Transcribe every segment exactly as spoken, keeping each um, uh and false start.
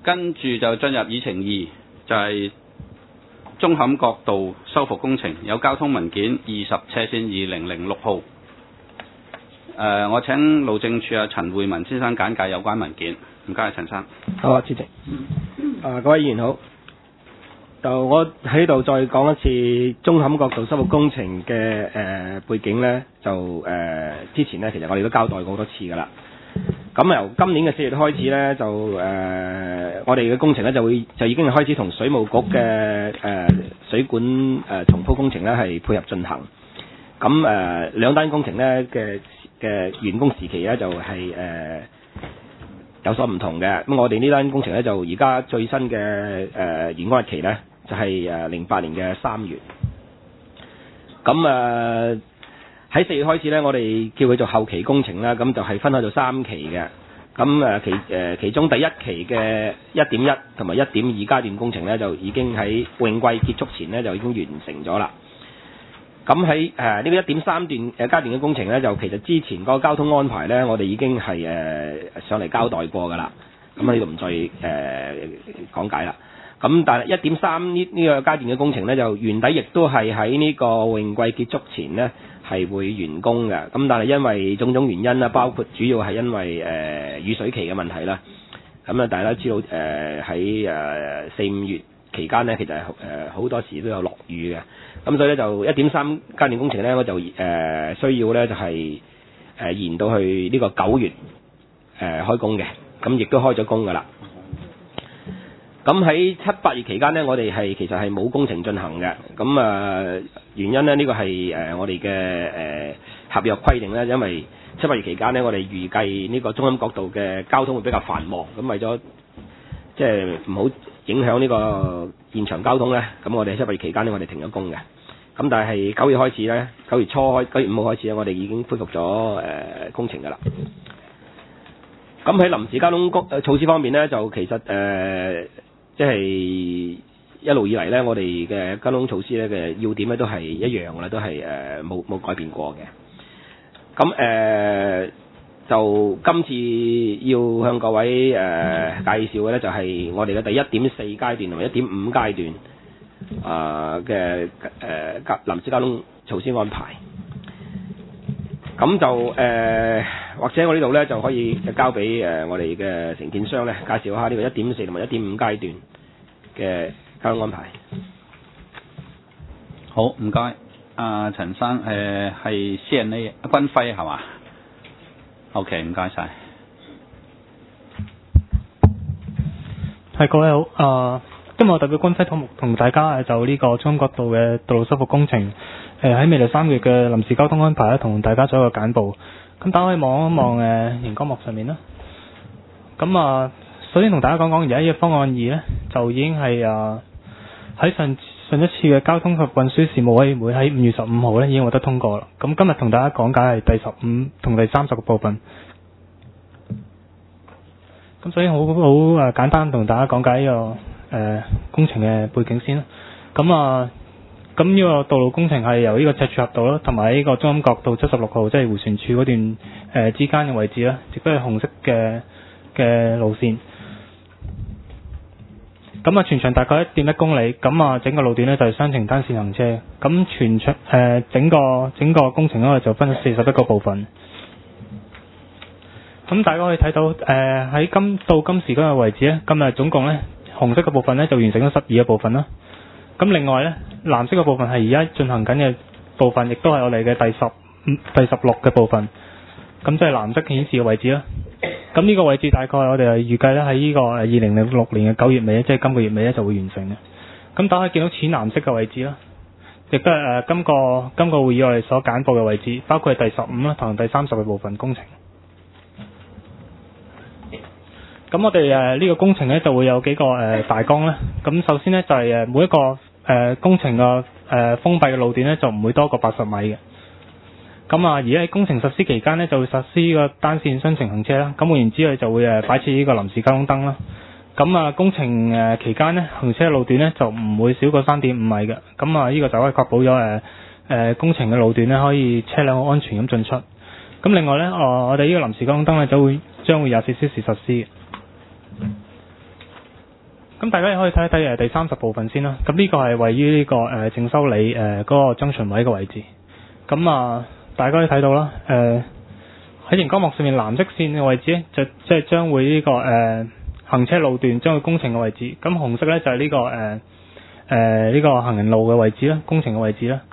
跟住就進入議程二，就係舂坎角道修復工程，有交通文件二十斜線二零零六號。誒、呃，我請路政署啊陳會文先生簡介有關文件。唔該，陳生。 好啊，主席。啊，各位議員好。就我喺度再講一次舂坎角道修復工程嘅誒、呃、背景呢，就誒、呃、之前呢，其實我哋都交代過好多次㗎啦。咁由今年嘅四月開始呢，就誒、呃、我哋嘅工程呢，就會就已經開始同水務局嘅誒、呃、水管誒、呃、重鋪工程呢係配合進行。咁誒、呃、兩單工程呢嘅嘅完工時期呢，就係、是、誒、呃、有所唔同嘅。咁我哋呢單工程呢，就而家最新嘅誒、呃、完工日期呢，就係誒零八年嘅三月。咁誒喺四月開始呢，我哋叫佢做後期工程啦，咁就係分開做三期嘅。咁誒其誒、呃、其中第一期嘅一點一同埋一點二階段工程呢，就已經喺泳季結束前呢，就已經完成咗啦。咁喺誒呢個一點三段誒階段嘅工程呢，就其實之前嗰個交通安排呢，我哋已經係誒、呃、上嚟交代過㗎啦。咁喺度唔再誒、呃、講解啦。咁但係一點三呢呢個階段嘅工程呢，就原底亦都係喺呢個泳季結束前呢係會完工嘅。咁但係因為種種原因啦，包括主要係因為誒、呃、雨水期嘅問題啦。咁啊，大家知道誒喺誒四五月期間呢，其實係誒好多時都有落雨嘅。咁所以咧就一點三階段工程呢，我就誒、呃、需要呢就係、是、誒、呃、延到去呢個九月誒、呃、開工嘅。咁亦都開咗工㗎啦。咁喺七八月期間呢，我哋係其實係冇工程進行嘅。咁啊、呃、原因呢，呢、這個係誒、呃、我哋嘅誒合約規定呢，因為七八月期間呢，我哋預計呢個舂坎角道嘅交通會比較繁忙。咁為咗即係唔好影響呢個現場交通呢，咁我哋喺七八月期間呢，我哋停咗工嘅。咁但係九月開始呢，九月初開九月五號開始呢，我哋已經恢復咗誒、呃、工程㗎啦。咁喺臨時交通工措施方面呢，就其實誒。呃即係一路以嚟呢，我哋嘅交通措施呢嘅要點呢都係一樣嘅啦，都係誒冇冇改變過嘅。咁誒、呃、就今次要向各位誒、呃、介紹嘅呢，就係我哋嘅第一點四階段同埋一點五階段啊嘅誒交臨時交通措施安排。咁就誒、呃、或者我呢度呢，就可以交俾誒我哋嘅承建商呢介紹下呢個一點四同埋一點五階段嘅交通安排。 好，唔該。阿陳生誒係 C N A 軍輝係嘛 ？OK， 唔該晒。 係各位好，啊、呃，今日我代表軍輝同同大家就呢個舂坎角道嘅道路修復工程。誒喺未來三個月嘅臨時交通安排咧，同大家做一個簡報。咁大家可以望一望誒熒光幕上面啦。咁啊，首先同大家講講而家呢個方案二咧，就已經係啊喺上上一次嘅交通及運輸事務委員會喺五月十五號咧已經獲得通過啦。咁今日同大家講解係第十五同第三十個部分。咁所以好好誒簡單同大家講解呢、這個誒、呃、工程嘅背景先啦。咁啊。咁呢個道路工程係由呢個赤柱峽道啦，同埋呢個舂坎角道七十六號，即係迴旋處嗰段誒、呃、之間嘅位置啦，亦都係紅色嘅嘅路線。咁啊，全長大概一點一公里，咁啊，整個路段呢就係雙程單線行車。咁全長誒、呃、整個整個工程咧就分咗四十一個部分。咁大家可以睇到誒喺、呃、今到今時今日為止咧，今日總共咧紅色嘅部分咧就完成咗十二個部分啦。咁另外咧，藍色嘅部分係而家進行緊嘅部分，亦都係我哋嘅第十五、第十六嘅部分。咁即係藍色顯示嘅位置啦。咁呢個位置大概我哋係預計咧喺呢個誒二零零六年嘅九月尾，即係今個月尾咧就會完成嘅。咁大家可以見到淺藍色嘅位置啦，亦都係誒、呃、今個今個會議我哋所簡報嘅位置，包括係第十五啦同第三十嘅部分工程。咁我哋誒呢個工程咧就會有幾個誒、呃、大綱啦。咁首先咧就係、是、誒每一個誒、呃、工程嘅誒、呃、封閉嘅路段咧就唔會多過八十米嘅。咁啊而喺工程實施期間咧就會實施呢個單線雙程行車啦。咁換言之佢就會誒擺設呢個臨時交通燈啦。咁啊工程誒期間咧行車路段咧就唔會少過三點五米嘅。咁啊呢個就可以確保咗誒誒工程嘅路段咧可以車輛安全咁進出。咁另外咧，哦我哋呢個臨時交通燈咧就會將會廿四小時實施。 咁大家可以睇一睇誒第三十部分先啦。咁呢個係位於呢、這個誒正修理誒嗰個中巡位嘅位置。咁啊，大家可以睇到啦。誒喺熒光幕上面藍色線嘅位置咧，就即係將會呢、這個誒、呃、行車路段將會工程嘅位置。咁紅色咧就係、是、呢、這個誒誒呢個行人路嘅位置啦，工程嘅位置啦。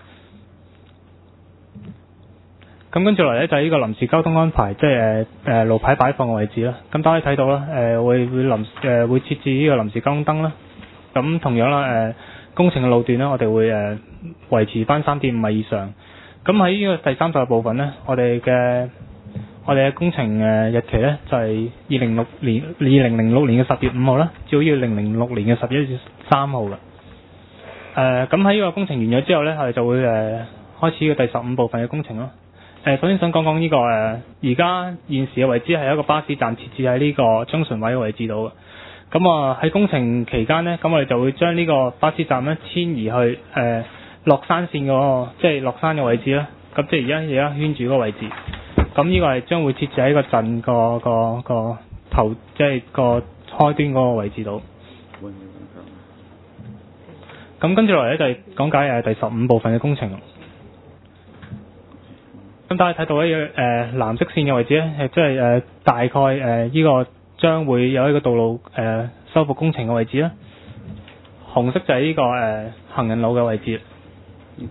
咁跟住落嚟咧就係呢個臨時交通安排，即係誒誒路牌擺放嘅位置啦。咁大家可以睇到啦，誒、呃、會會臨誒、呃、會設置呢個臨時交通燈啦。咁同樣啦，誒、呃、工程嘅路段咧，我哋會誒、呃、維持翻三點五米以上。咁喺呢個第三十部分咧，我哋嘅我哋嘅工程誒日期咧就係二零六年二零零六年嘅十月五號啦，至到二零零六年嘅十一月三號啦。誒咁喺呢個工程完咗之後咧，我哋就會誒、呃、開始嘅第十五部分嘅工程咯。誒，首先想講講呢個誒，而家現時嘅位置係一個巴士站設置喺呢個中船位嘅位置度嘅。咁啊喺工程期間呢，咁我哋就會將呢個巴士站咧遷移去誒、呃、落山線嗰、那個，即係落山嘅位置啦。咁即係而家而家圈住嗰個位置。咁呢個係將會設置喺個鎮個個個頭，即係個開端嗰個位置度。咁跟住落嚟咧就係講解誒第十五部分嘅工程。咁大家睇到呢個誒藍色線嘅位置咧，係即係誒大概誒呢、呃這個將會有一個道路誒、呃、修復工程嘅位置啦。紅色就係呢、這個誒、呃、行人路嘅位置。呢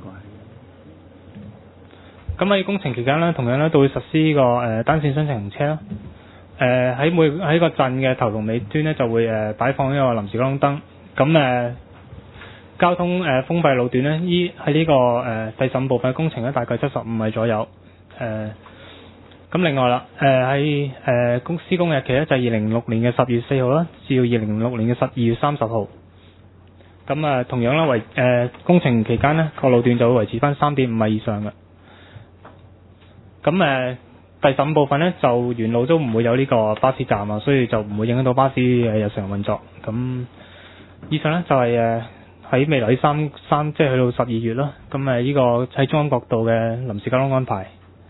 個係。咁喺工程期間咧，同樣咧都會實施呢、這個誒、呃、單線雙程行車啦。誒、呃、喺每喺個鎮嘅頭同尾端咧就會誒、呃、擺放呢個臨時交通燈。咁誒、呃、交通誒、呃、封閉路段咧，依喺呢個誒、呃、第十五部分嘅工程咧，大概七十五米左右。誒、呃，咁另外啦，誒喺誒公施工日期咧就係二零零六年嘅十月四號啦，至到二零零六年嘅十二月三十號。咁啊，同樣啦，維誒、呃、工程期間呢個路段就會維持翻三點五米以上嘅。咁誒、呃、第十五部分咧就沿路都唔會有呢個巴士站啊，所以就唔會影響到巴士誒日常運作。咁以上咧就係誒喺未來三三即係去到十二月啦。咁誒呢個喺中安國道嘅臨時交通安排。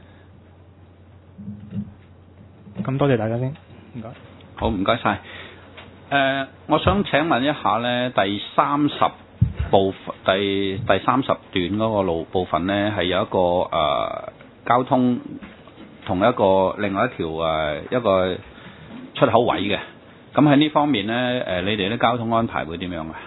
咁多謝大家先，唔該。 好，唔該晒。誒、呃，我想請問一下咧，第三十部分第第三十段嗰個路部分咧，係有一個誒、呃、交通同一個另外一條誒、呃、一個出口位嘅。咁喺呢方面咧，誒、呃、你哋啲交通安排會點樣啊？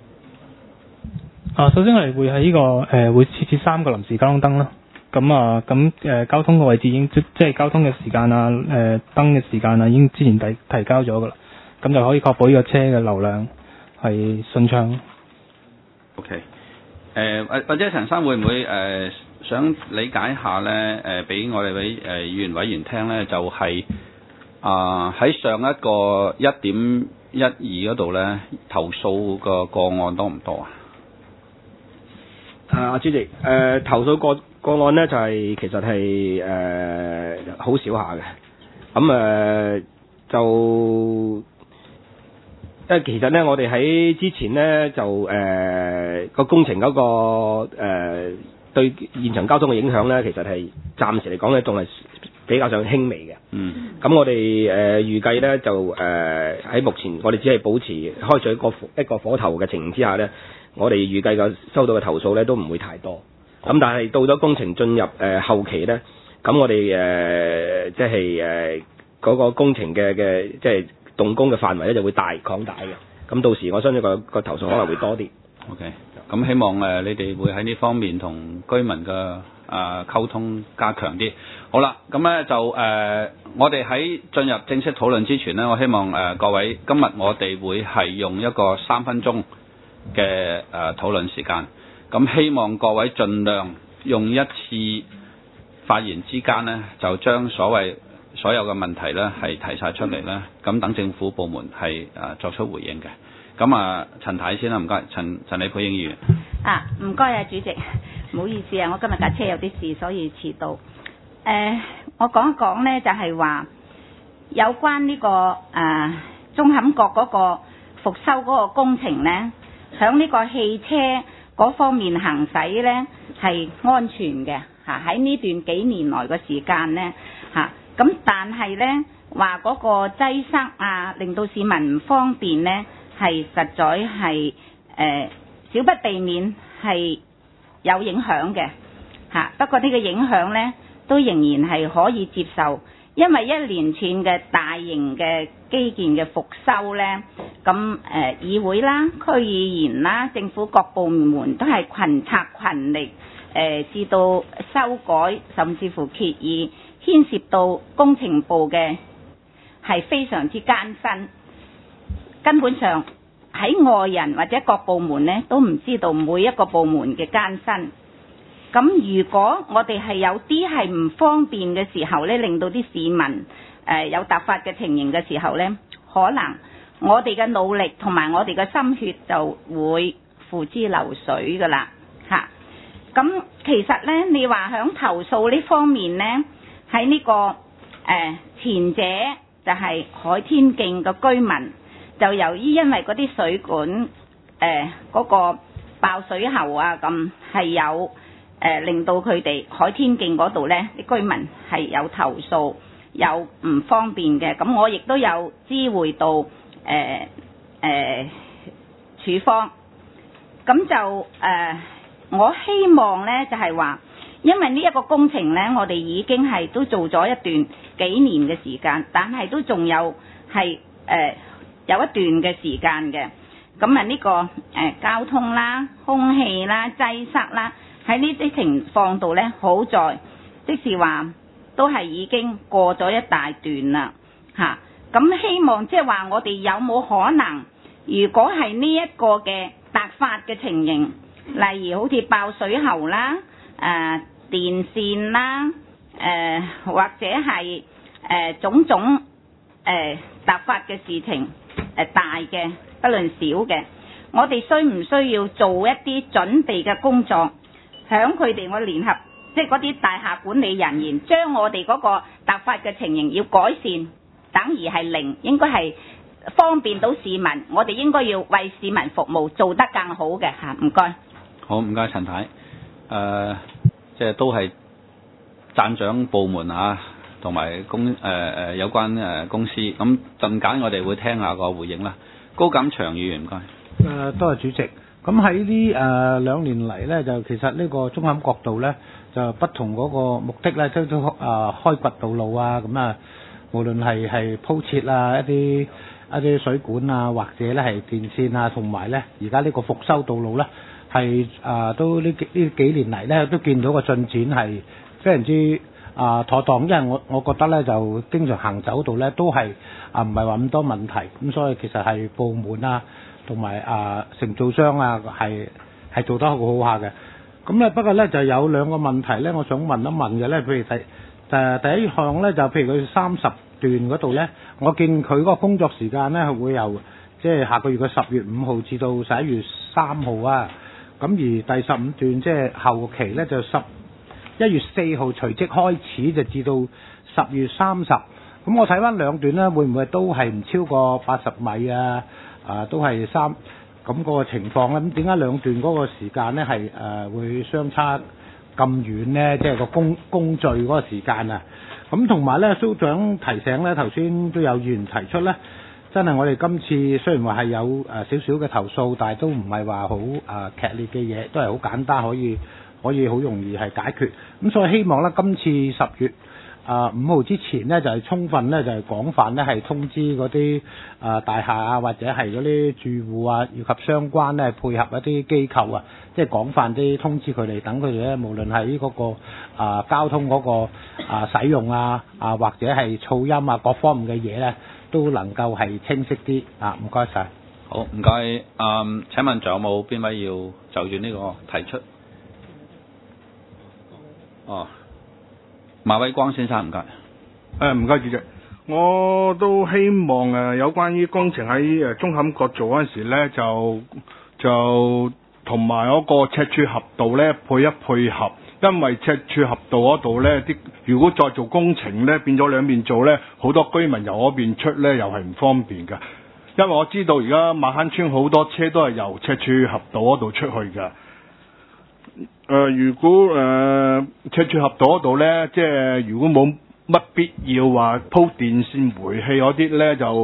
啊，首先我哋會喺呢、這個誒、呃、會設置三個臨時交通燈啦。咁啊，咁誒、呃、交通嘅位置已經即即係交通嘅時間啊，誒、呃、燈嘅時間啊，已經之前提提交咗噶啦，咁就可以確保呢個車嘅流量係順暢。 OK，誒或或者陳生會唔會誒、呃、想理解下咧？誒、呃，俾我哋位誒議員委員聽咧，就係啊喺上一個一點一二嗰度咧，投訴個個案多唔多啊？ 啊，主席，誒、呃、投訴個個案咧就係、是、其實係誒好少下嘅，咁誒、呃、就因為其實咧我哋喺之前咧就誒個、呃、工程嗰、那個誒、呃、對現場交通嘅影響咧，其實係暫時嚟講咧仲係比較上輕微嘅。嗯。咁我哋誒、呃、預計咧就誒喺、呃、目前我哋只係保持開咗一個一個火頭嘅情形之下咧。我哋預計嘅收到嘅投訴咧都唔會太多，咁但係到咗工程進入誒、呃、後期咧，咁我哋誒、呃、即係誒嗰個工程嘅嘅即係動工嘅範圍咧就會大擴大嘅，咁到時我相信個個投訴可能會多啲。 OK，咁希望誒、呃、你哋會喺呢方面同居民嘅啊、呃、溝通加強啲。好啦，咁咧就誒、呃、我哋喺進入正式討論之前咧，我希望誒、呃、各位今日我哋會係用一個三分鐘嘅誒、呃、討論時間，咁希望各位盡量用一次發言之間呢，就將所謂所有嘅問題呢係提晒出嚟啦，咁等政府部門係誒、呃、作出回應嘅。咁啊，陳太先啦，唔該，陳陳李佩英議員。 啊，唔該啊，主席，唔好意思啊，我今日架車有啲事，所以遲到。誒、呃，我講一講呢，就係、是、話有關呢、這個誒、呃、中坎角嗰個復修嗰個工程呢。響呢個汽車嗰方面行駛呢係安全嘅嚇，喺呢段幾年來嘅時間呢嚇，咁但係呢話嗰個擠塞啊，令到市民唔方便呢係實在係誒、呃、少不避免係有影響嘅嚇。不過呢個影響呢，都仍然係可以接受，因為一連串嘅大型嘅基建嘅復修呢，咁誒、呃、議會啦、區議員啦、政府各部門都係群策群力，誒、呃、至到修改甚至乎決議，牽涉到工程部嘅係非常之艱辛，根本上喺外人或者各部門呢都唔知道每一個部門嘅艱辛。咁如果我哋係有啲係唔方便嘅時候呢，令到啲市民誒、呃、有突發嘅情形嘅時候呢，可能我哋嘅努力同埋我哋嘅心血就會付之流水噶啦嚇。咁、啊、其實呢，你話響投訴呢方面呢，喺呢、這個誒、呃、前者就係海天徑嘅居民，就由於因為嗰啲水管誒嗰、呃那個爆水喉啊，咁係有誒、呃、令到佢哋海天徑嗰度呢啲居民係有投訴，有唔方便嘅。咁我亦都有知會到誒誒、呃呃、處方，咁就誒、呃、我希望呢就係、是、話，因為呢一個工程呢，我哋已經係都做咗一段幾年嘅時間，但係都仲有係誒、呃、有一段嘅時間嘅。咁啊呢個誒、呃、交通啦、空氣啦、擠塞啦，喺呢啲情況度呢，好在即是話都係已經過咗一大段啦嚇。咁、啊、希望即係話我哋有冇可能，如果係呢一個嘅突發嘅情形，例如好似爆水喉啦、誒、呃、電線啦、誒、呃、或者係誒、呃、種種誒、呃、突發嘅事情，誒、呃、大嘅不論小嘅，我哋需唔需要做一啲準備嘅工作，響佢哋我聯合即係嗰啲大廈管理人員，將我哋嗰個突發嘅情形要改善，等於係零，應該係方便到市民，我哋應該要為市民服務，做得更好嘅嚇。唔該。 好，唔該陳太。誒、呃，即係都係讚獎部門啊，同埋公誒誒、呃、有關誒公司。咁陣間我哋會聽下個回應啦。高錦祥議員，唔該。 誒、呃，多謝主席。咁喺呢誒兩年嚟咧，就其實呢個舂坎角道咧，就不同嗰個目的咧，都都誒開掘道路啊，咁啊，無論係係鋪設啊一啲一啲水管啊，或者咧係電線啊，同埋咧而家呢個復修道路咧，係誒、呃、都呢幾呢幾年嚟咧，都見到個進展係非常之啊、呃、妥當，因為我我覺得咧就經常行走道咧都係啊唔係話咁多問題，咁所以其實係部門啊。同埋啊，承造商啊，係係做得好好下嘅。咁咧，不過咧就有兩個問題咧，我想問一問嘅咧。譬如第誒第一項咧，就譬如佢三十段嗰度咧，我見佢嗰個工作時間咧會由即係下個月嘅十月五號至到十一月三號啊。咁而第十五段即係後期咧，就十一月四號隨即開始，就至到十月三十。咁我睇翻兩段咧，會唔會都係唔超過八十米啊？啊，都係三咁嗰個情況咧，咁點解兩段嗰個時間咧係誒會相差咁遠咧？即係個工工序嗰個時間啊！咁同埋咧，蘇長提醒咧，頭先都有議員提出咧，真係我哋今次雖然話係有誒少少嘅投訴，但係都唔係話好誒劇烈嘅嘢，都係好簡單，可以可以好容易係解決。咁所以希望咧，今次十月啊五號之前咧，就係、是、充分咧，就係、是、廣泛咧，係通知嗰啲啊大廈啊，或者係嗰啲住戶啊，以及相關咧配合一啲機構啊，即係廣泛啲通知佢哋，等佢哋咧，無論係嗰個啊交通嗰個啊使用啊啊，或者係噪音啊各方面嘅嘢咧，都能夠係清晰啲啊！唔該晒。 好，唔該。嗯，請問仲有冇邊位要就住呢個提出？哦。馬偉光先生，唔該。 誒，唔該主席，我都希望誒有關於工程喺誒舂坎角做嗰陣時咧，就就同埋嗰個赤柱峽道咧配一配合，因為赤柱峽道嗰度咧啲如果再做工程咧，變咗兩邊做咧，好多居民由嗰邊出咧又係唔方便㗎。因為我知道而家馬坑村好多車都係由赤柱峽道嗰度出去㗎。誒、呃，如果誒、呃、赤柱峽道嗰度咧，即係如果冇乜必要話鋪電線煤氣嗰啲咧，就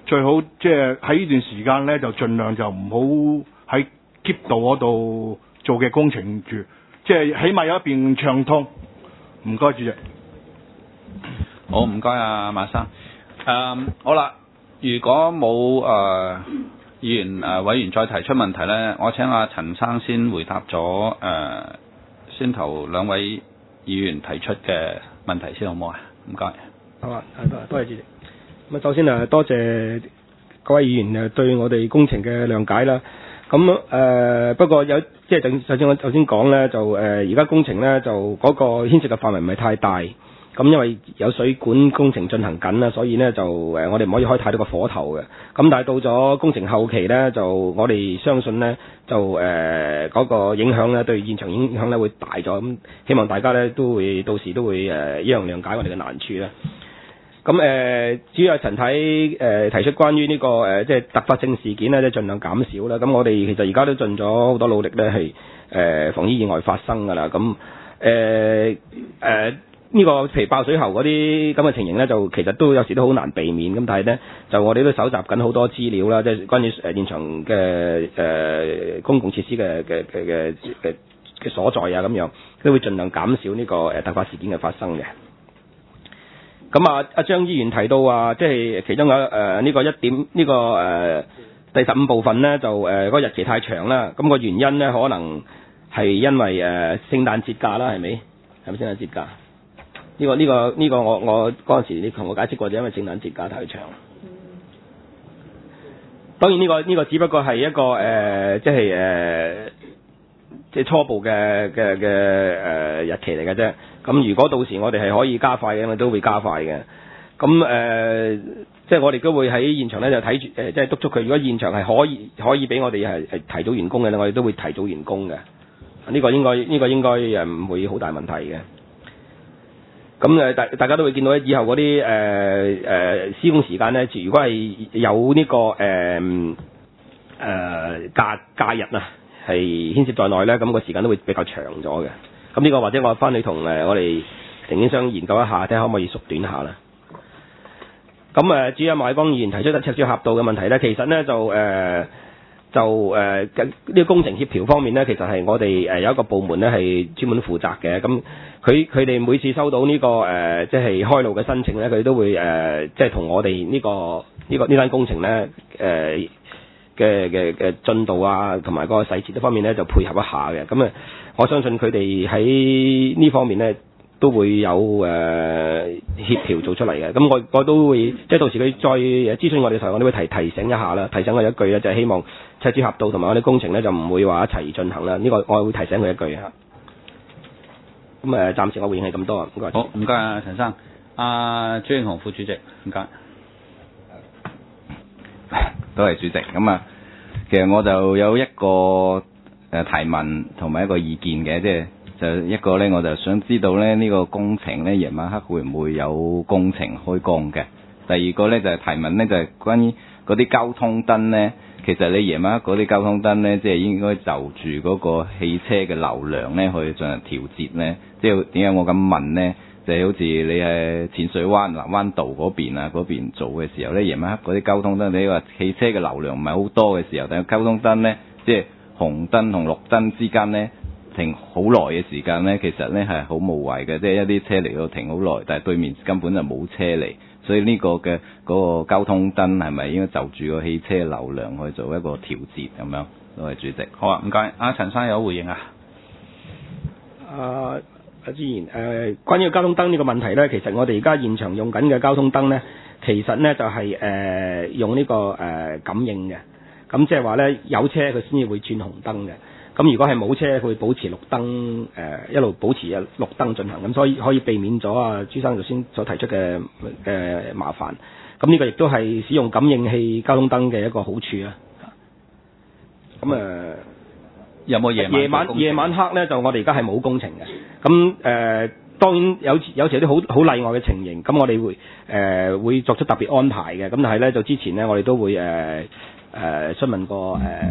最好即係喺呢段時間咧，就盡量就唔好喺 keep 道嗰度做嘅工程住，即係起碼有一邊暢通。唔該，主席。 好，唔該啊，馬生。誒、好啦，如果冇誒、呃、議員誒、呃、委員再提出問題咧，我請阿陳生先回答咗誒、呃、先頭兩位議員提出嘅問題先，好唔好啊？唔該。 好啊，多多謝主席。咁啊，首先啊，多謝各位議員誒對我哋工程嘅諒解啦。咁誒、呃、不過有即係正，首先我頭先講咧，就誒而家工程咧就嗰個牽涉嘅範圍唔係太大。咁因為有水管工程進行緊啦，所以咧就誒、呃、我哋唔可以開太多個火頭嘅。咁但係到咗工程後期咧，就我哋相信咧就誒嗰、呃那個影響咧對現場影響咧會大咗。咁希望大家咧都會到時都會誒一樣諒解我哋嘅難處啦。咁誒、呃，至於阿陳太誒提出關於呢、這個誒、呃、即係突發性事件咧，即係盡量減少啦。咁我哋其實而家都盡咗好多努力咧，係誒、呃、防止意外發生㗎啦。咁誒誒呢個譬如爆水喉嗰啲咁嘅情形咧，就其實都有時都好難避免。咁但係咧，就我哋都搜集緊好多資料啦，即係關於誒現場嘅誒、呃、公共設施嘅嘅嘅嘅嘅嘅所在啊，咁樣都會盡量減少呢個誒突發事件嘅發生嘅。咁啊，阿張議員提到話，即係其中有誒呢個一點呢、這個誒、呃、第十五部分咧，就誒嗰、呃那個日期太長啦。咁、那個原因咧，可能係因為誒、呃、聖誕節假啦，係咪？係咪聖誕節假？呢、這個呢、這個呢、這個我我嗰陣時你同我解釋過，就因為聖誕節假太長。當然呢、這個呢、這個只不過係一個誒、呃，即係誒、呃、即係初步嘅嘅嘅誒日期嚟嘅啫。咁如果到時我哋係可以加快嘅，我都會加快嘅。咁誒、呃，即係我哋都會喺現場咧就睇住誒，即係督促佢。如果現場係可以可以俾我哋係係提早完工嘅咧，我哋都會提早完工嘅。呢、這個應該呢、這個應該誒唔會好大問題嘅。咁誒大大家都會見到以後嗰啲誒誒施工時間咧，如果係有呢、這個誒誒、呃呃、假假日啊，係牽涉在內咧，咁、那個時間都會比較長咗嘅。咁呢個或者我翻去同誒我哋承建商研究一下，睇下可唔可以縮短下啦。咁誒，至於阿馬偉光議員提出嘅赤柱峽道嘅問題咧，其實咧就誒、呃、就誒呢、呃這個工程協調方面咧，其實係我哋誒有一個部門咧係專門負責嘅。咁佢佢哋每次收到呢、這個誒即係開路嘅申請咧，佢都會誒即係同我哋呢、這個呢、這個呢單工程咧誒嘅嘅嘅進度啊，同埋嗰個細節方面咧就配合一下嘅。咁啊，我相信佢哋喺呢方面咧都會有誒、呃、協調做出嚟嘅。咁我我都會即係到時佢再諮詢我哋嘅時候，我都會提提醒一下啦，提醒佢一句咧，就係、是、希望赤柱峽道同埋我哋工程咧就唔會話一齊進行啦。呢、這個我會提醒佢一句嚇。咁誒，暫時我回應係咁多啊。唔該。 好，唔該啊，陳生。阿朱英雄副主席，唔該。 多謝主席。咁啊，其實我就有一個誒提問同埋一個意見嘅，即係就一個咧，我就想知道咧呢個工程咧夜晚黑會唔會有工程開光嘅？第二個咧就係提問咧，就係關於嗰啲交通燈咧，其實你夜晚黑嗰啲交通燈咧，即係應該就住嗰個汽車嘅流量咧去進行調節咧。即係點解我咁問咧？就係好似你喺淺水灣南灣道嗰邊啊，嗰邊做嘅時候咧，夜晚黑嗰啲交通燈，你話汽車嘅流量唔係好多嘅時候，但係交通燈咧，即係紅燈同綠燈之間咧停好耐嘅時間咧，其實咧係好無謂嘅，即係一啲車嚟到停好耐，但係對面根本就冇車嚟，所以呢個嘅嗰個交通燈係咪應該就住個汽車流量去做一個調節咁樣？多謝主席。 好啊，唔該。阿陳生有回應啊？ 啊。阿之前誒，關於交通燈呢個問題咧，其實我哋而家現場用緊嘅交通燈咧，其實咧就係、是、誒、呃、用呢、這個誒、呃、感應嘅，咁即係話咧有車佢先至會轉紅燈嘅，咁如果係冇車佢會保持綠燈誒、呃、一路保持啊綠燈進行，咁所以可以避免咗啊朱生頭先所提出嘅誒、呃、麻煩，咁呢個亦都係使用感應器交通燈嘅一個好處啊。咁誒。呃有冇夜晚夜晚夜晚黑咧？就我哋而家係冇工程嘅。咁誒、呃，當然有有時有啲好好例外嘅情形，咁我哋會誒、呃、會作出特別安排嘅。咁但係咧，就之前咧，我哋都會誒誒詢問過誒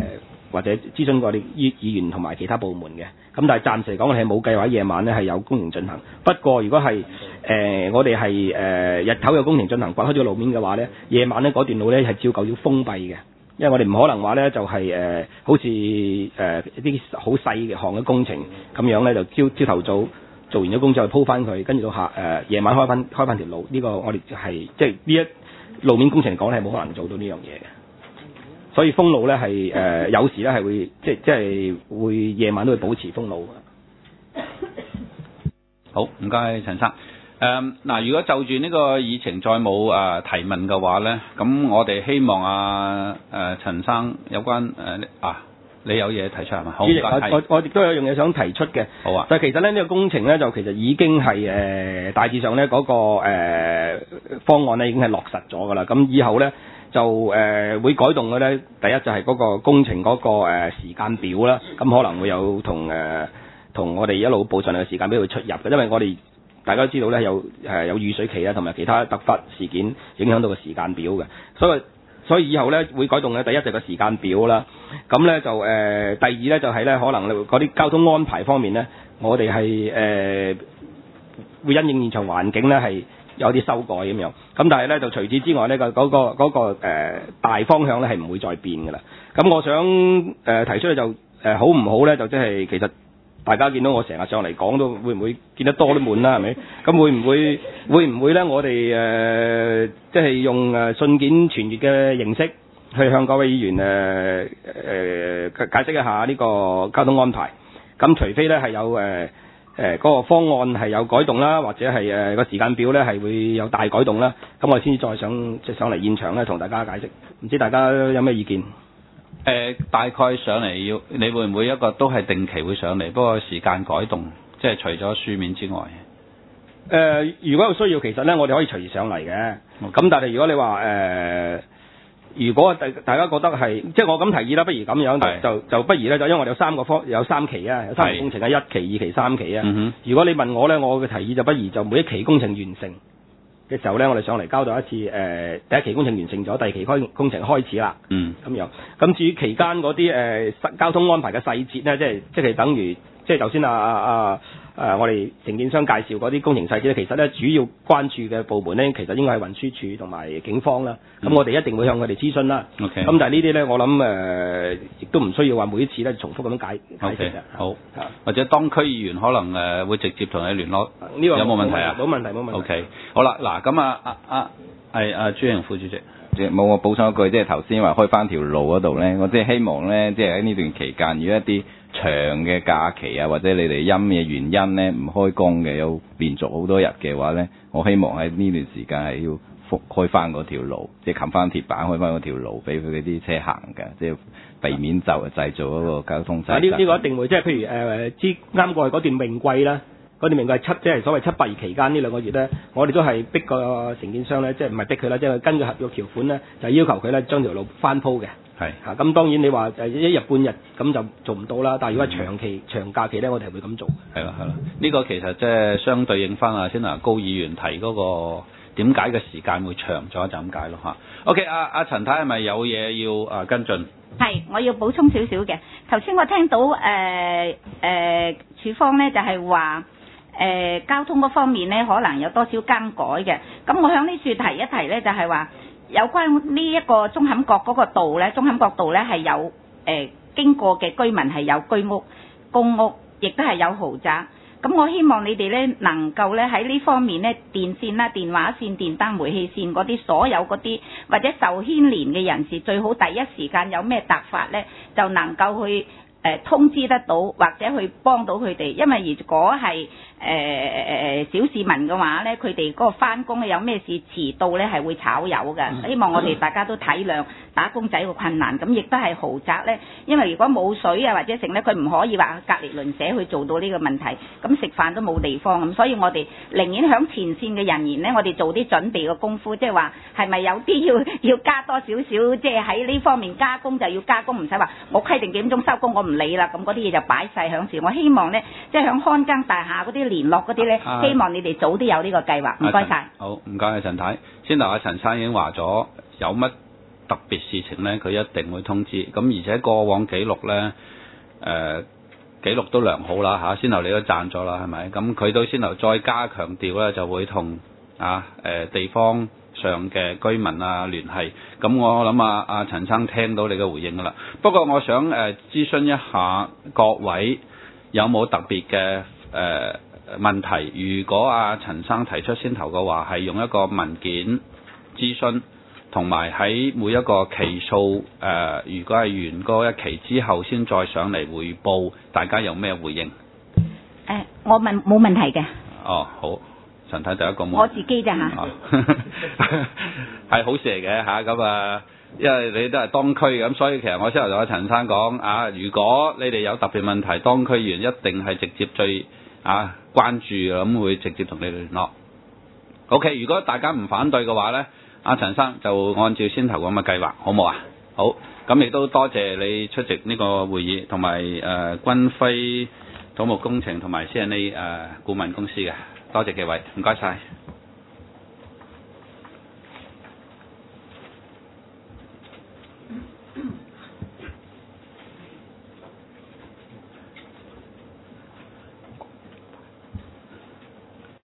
或者諮詢過我哋議議員同埋其他部門嘅。咁但係暫時嚟講，我哋係冇計劃喺夜晚咧係有工程進行。不過如果係誒、呃、我哋係誒日頭有工程進行，掘開咗路面嘅話咧，夜晚咧嗰段路咧係照舊要封閉嘅，因為我哋唔可能話咧就係、是、誒、呃、好似誒一啲好細嘅項嘅工程咁樣咧，就朝朝頭早做完咗工之後鋪翻佢，跟住到下誒夜、呃、晚開翻開翻條路。呢、這個我哋係即係呢一路面工程嚟講咧係冇可能做到呢樣嘢嘅。所以封路咧係誒有時咧係會即即係會夜晚都會保持封路嘅。 好，唔該陳生。誒、呃、嗱，如果就住呢個議程再冇誒、呃、提問嘅話咧，咁我哋希望啊誒、呃、陳生有關誒、呃、啊，你有嘢提出係嘛？好， 主席，我我我亦都有一樣嘢想提出嘅。 好啊。 就其實咧呢、這個工程咧就其實已經係誒、呃、大致上咧嗰、那個、呃、方案咧已經係落實咗㗎啦。咁以後咧。就誒、呃、會改動嘅咧，第一就係嗰個工程嗰、那個誒、呃、時間表啦，咁可能會有同誒同我哋一路報上嚟嘅時間表會出入嘅，因為我哋大家都知道咧有誒、呃、有雨水期啦，同埋其他突發事件影響到個時間表嘅，所以所以以後咧會改動嘅，第一就係個時間表啦，咁咧就誒、呃、第二咧就係咧可能嗰啲交通安排方面咧，我哋係誒會因應現場環境咧係。有啲修改咁樣，咁但係咧就除此之外呢個嗰個嗰個誒大方向咧係唔會再變㗎啦。咁我想誒提出咧就誒好唔好咧就即係其實大家見到我成日上嚟講都會唔會見得多都悶啦係咪？咁會唔會會唔會咧我哋誒即係用誒信件傳閱嘅形式去向各位議員誒誒解釋一下呢個交通安排？咁除非咧係有誒。誒嗰、呃那個方案係有改動啦，或者係誒個時間表咧係會有大改動啦，咁我哋先至再上即係上嚟現場咧同大家解釋。唔知大家有咩意見？誒、 呃、大概上嚟要，你會唔會一個都係定期會上嚟？不過時間改動，即係除咗書面之外。誒、 呃，如果有需要，其實咧我哋可以隨時上嚟嘅。咁 Okay. 但係如果你話誒。呃如果大大家覺得係，即係我咁提議啦，不如咁樣是就就不如咧，就因為我哋有三個方有三期啊，有三個工程啊，是一期、二期、三期啊。嗯、哼如果你問我咧，我嘅提議就不如就每一期工程完成嘅時候咧，我哋上嚟交代一次誒、呃，第一期工程完成咗，第二期開工程開始啦。嗯，咁樣。咁至於期間嗰啲誒交通安排嘅細節咧，即係即係等於即係頭先啊啊啊。誒、呃，我哋承建商介紹嗰啲工程細節咧，其實咧主要關注嘅部門咧，其實應該係運輸署同埋警方啦。咁、嗯、我哋一定會向佢哋諮詢啦。OK。咁但係呢啲咧，我諗誒，亦都唔需要話每一次咧重複咁樣解解釋嘅。Okay. 好。啊、或者當區議員可能誒、呃、會直接同你聯絡，呢、這個有冇問題啊？冇問題，冇問題。OK。好啦，嗱咁啊啊啊，係啊朱榮副主席。 冇，我補充一句，即係頭先話開翻條路嗰度咧，我即係希望咧，即係喺呢段期間，如果一啲長嘅假期啊，或者你哋因嘅原因咧唔開工嘅，有連續好多日嘅話咧，我希望喺呢段時間係要復開翻嗰條路，即係冚翻鐵板開翻嗰條路俾佢嗰啲車行嘅，即係避免就製造嗰個交通擠塞。啊，呢、這、呢個一定會，即係譬如誒之啱過去嗰段泳季啦。嗰段明係七，即係所謂七八月期間呢兩個月咧，我哋都係逼個承建商咧，即係唔係逼佢啦，即係根據合約條款咧，就要求佢咧將條路翻鋪嘅。係嚇，咁當然你話誒一日半日咁就做唔到啦，但係如果係長期、嗯、長假期咧，我哋係會咁做。 係啦係啦，呢個其實即係相對應翻啊，先嗱高議員提嗰個點解嘅時間會長咗就咁解咯嚇。OK，阿阿陳太係咪有嘢要啊跟進？ 係，我要補充少少嘅。頭先我聽到誒誒處方咧就係話。誒、呃、交通嗰方面咧，可能有多少更改嘅。咁我響呢處提一提咧，就係、是、話有關呢一個舂坎角嗰個道咧，舂坎角道咧係有誒、呃、經過嘅居民係有居屋、公屋，亦都係有豪宅。咁我希望你哋咧能夠咧喺呢方面咧，電線啦、電話線、電燈、煤氣線嗰啲所有嗰啲或者受牽連嘅人士，最好第一時間有咩突發咧，就能夠去誒、呃、通知得到，或者去幫到佢哋。因為如果係誒誒誒小市民嘅話咧，佢哋嗰個翻工咧有咩事遲到咧係會炒魷嘅。希望我哋大家都體諒打工仔嘅困難。咁亦都係豪宅咧，因為如果冇水啊或者成咧，佢唔可以話隔離鄰舍去做到呢個問題。咁食飯都冇地方咁，所以我哋寧願響前線嘅人員咧，我哋做啲準備嘅功夫，即係話係咪有啲要要加多少少，即係喺呢方面加工就要加工，唔使話我規定幾點鐘收工我唔理啦。咁嗰啲嘢就擺晒響時。我希望咧，即係響看更大廈嗰啲聯絡嗰啲咧，啊、希望你哋早啲有呢個計劃。唔該晒。好， 唔該啊陳太。先頭阿陳生已經話咗有乜特別事情呢，佢一定會通知。咁而且過往記錄呢，誒、呃、記錄都良好啦嚇，先頭你都讚咗啦，係咪？咁佢到先頭再加強調呢，就會同啊誒、呃、地方上嘅居民啊聯繫。咁我諗啊阿陳生聽到你嘅回應㗎啦。不過我想誒、呃、諮詢一下各位有冇特別嘅誒、呃、問題？如果阿、啊、陳生提出先頭嘅話，係用一個文件諮詢，同埋喺每一個期數誒、呃，如果係完嗰一期之後，先再上嚟匯報，大家有咩回應？ 誒、呃，我問冇問題嘅。 哦，好，陳太第一個冇。 我自己咋嚇？ 係好事嚟嘅嚇，咁啊，因為你都係當區咁，所以其實我先頭同阿陳生講啊，如果你哋有特別問題，當區議員一定係直接最啊關注，咁會直接同你聯絡。OK， 如果大家唔反對嘅話呢，阿陳生就按照先頭咁嘅計劃，好冇啊？好，咁亦都多謝你出席呢個會議，同埋誒軍輝土木工程同埋 C N A 誒顧問公司嘅，多謝幾位，唔該晒。